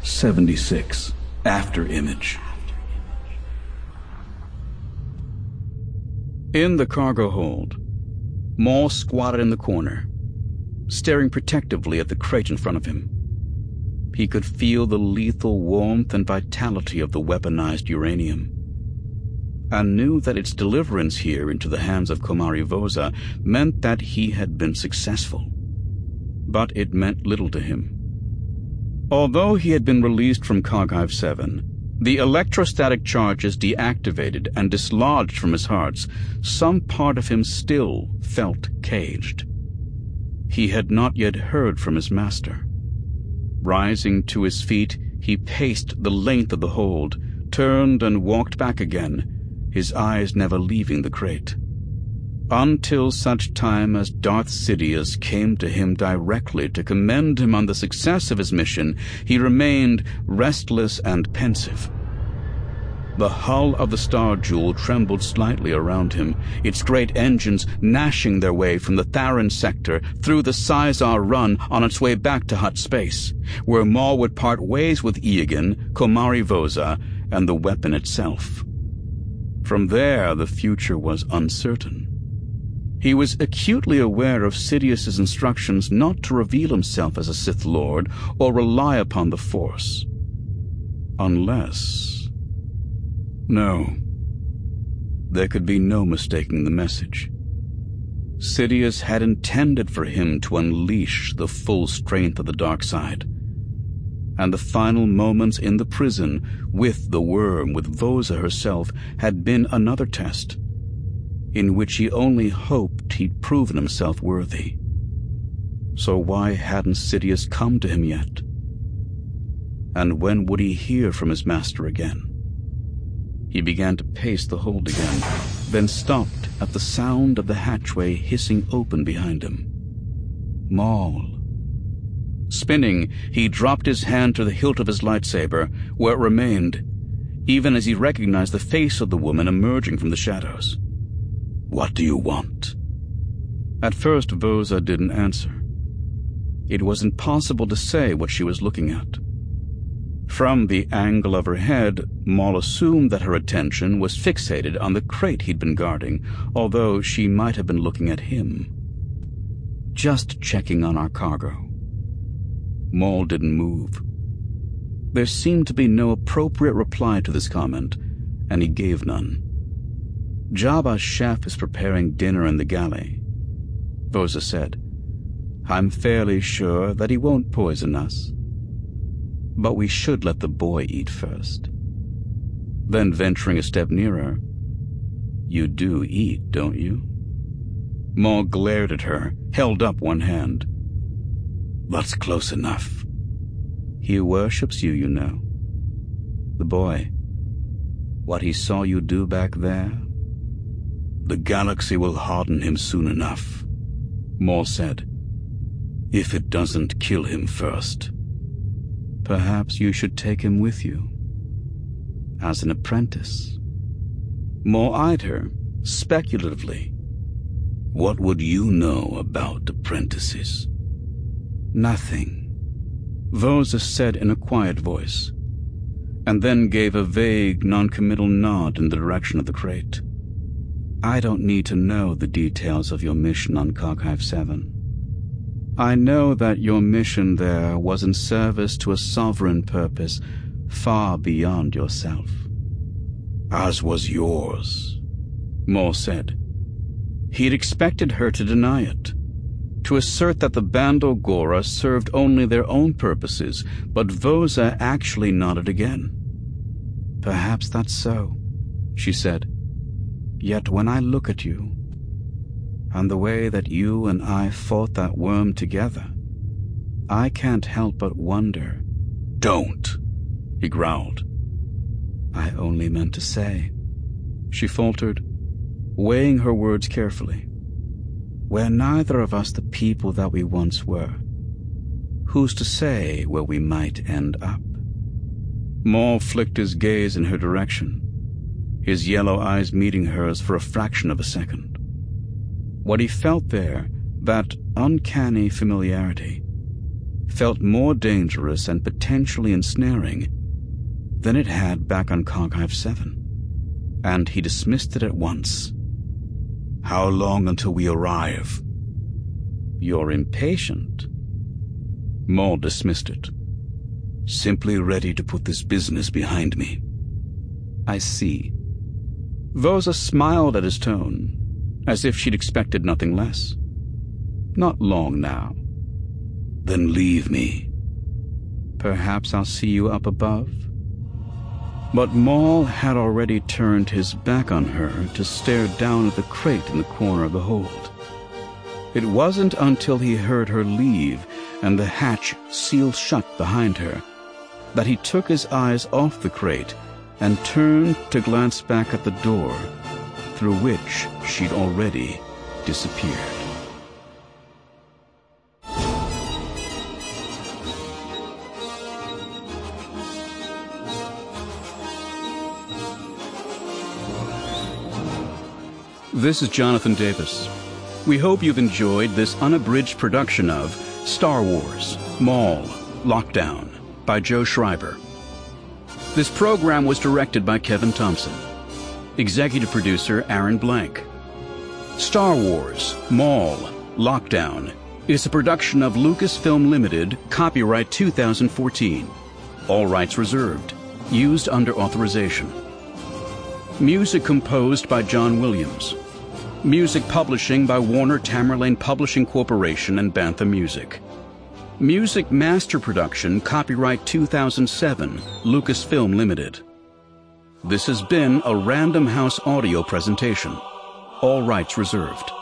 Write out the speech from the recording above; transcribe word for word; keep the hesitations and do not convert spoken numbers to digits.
seventy-six. After image. In the cargo hold, Maul squatted in the corner, staring protectively at the crate in front of him. He could feel the lethal warmth and vitality of the weaponized uranium, and knew that its deliverance here into the hands of Komari Voza meant that he had been successful. But it meant little to him. Although he had been released from Coghive seven, the electrostatic charges deactivated and dislodged from his hearts, some part of him still felt caged. He had not yet heard from his master. Rising to his feet, he paced the length of the hold, turned and walked back again, his eyes never leaving the crate. Until such time as Darth Sidious came to him directly to commend him on the success of his mission, he remained restless and pensive. The hull of the Star Jewel trembled slightly around him, its great engines gnashing their way from the Tharan sector through the Sizar Run on its way back to Hutt space, where Maul would part ways with Eogan, Komari Voza, and the weapon itself. From there, the future was uncertain. He was acutely aware of Sidious's instructions not to reveal himself as a Sith Lord or rely upon the Force. Unless... No. There could be no mistaking the message. Sidious had intended for him to unleash the full strength of the dark side. And the final moments in the prison with the worm, with Voza herself, had been another test, in which he only hoped he'd proven himself worthy. So why hadn't Sidious come to him yet? And when would he hear from his master again? He began to pace the hold again, then stopped at the sound of the hatchway hissing open behind him. Maul. Spinning, he dropped his hand to the hilt of his lightsaber, where it remained, even as he recognized the face of the woman emerging from the shadows. What do you want? At first, Voza didn't answer. It was impossible to say what she was looking at. From the angle of her head, Maul assumed that her attention was fixated on the crate he'd been guarding, although she might have been looking at him. Just checking on our cargo. Maul didn't move. There seemed to be no appropriate reply to this comment, and he gave none. Jabba's chef is preparing dinner in the galley, Voza said. I'm fairly sure that he won't poison us. But we should let the boy eat first. Then, venturing a step nearer, you do eat, don't you? Maul glared at her, held up one hand. That's close enough. He worships you, you know. The boy. What he saw you do back there? The galaxy will harden him soon enough, Maul said. If it doesn't kill him first. Perhaps you should take him with you. As an apprentice. Maul eyed her, speculatively. What would you know about apprentices? Nothing, Voza said in a quiet voice, and then gave a vague, noncommittal nod in the direction of the crate. I don't need to know the details of your mission on Coghive seven. I know that your mission there was in service to a sovereign purpose far beyond yourself. As was yours, Maul said. He'd expected her to deny it, to assert that the Bando Gora served only their own purposes, but Voza actually nodded again. Perhaps that's so, she said. Yet when I look at you, and the way that you and I fought that worm together, I can't help but wonder. Don't, he growled. I only meant to say, she faltered, weighing her words carefully. We're neither of us the people that we once were. Who's to say where we might end up? Maul flicked his gaze in her direction, his yellow eyes meeting hers for a fraction of a second. What he felt there, that uncanny familiarity, felt more dangerous and potentially ensnaring than it had back on Coghive seven, and he dismissed it at once. How long until we arrive? You're impatient. Maul dismissed it. Simply ready to put this business behind me. I see. Vosa smiled at his tone, as if she'd expected nothing less. Not long now. Then leave me. Perhaps I'll see you up above. But Maul had already turned his back on her to stare down at the crate in the corner of the hold. It wasn't until he heard her leave and the hatch seal shut behind her that he took his eyes off the crate and turned to glance back at the door through which she'd already disappeared. This is Jonathan Davis. We hope you've enjoyed this unabridged production of Star Wars, Maul, Lockdown by Joe Schreiber. This program was directed by Kevin Thompson. Executive producer Aaron Blank. Star Wars, Maul, Lockdown is a production of Lucasfilm Limited, copyright two thousand fourteen. All rights reserved. Used under authorization. Music composed by John Williams. Music publishing by Warner Tamerlane Publishing Corporation and Bantha Music. Music master production, copyright two thousand seven, Lucasfilm Limited. This has been a Random House audio presentation. All rights reserved.